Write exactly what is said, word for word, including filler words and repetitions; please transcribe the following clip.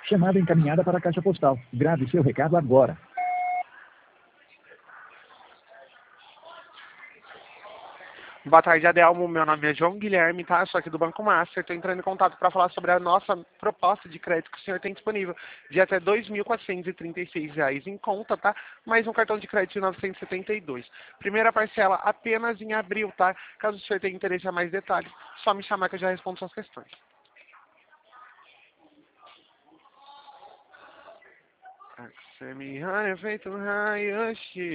Chamada encaminhada para a caixa postal. Grave seu recado agora. Boa tarde, Adelmo. Meu nome é João Guilherme, tá? Sou aqui do Banco Master. Estou entrando em contato para falar sobre a nossa proposta de crédito que o senhor tem disponível de até dois mil quatrocentos e trinta e seis reais em conta, tá? Mais um cartão de crédito de novecentos e setenta e dois. Primeira parcela apenas em abril, tá? Caso o senhor tenha interesse em mais detalhes, só me chamar que eu já respondo suas questões. Você me feito um raio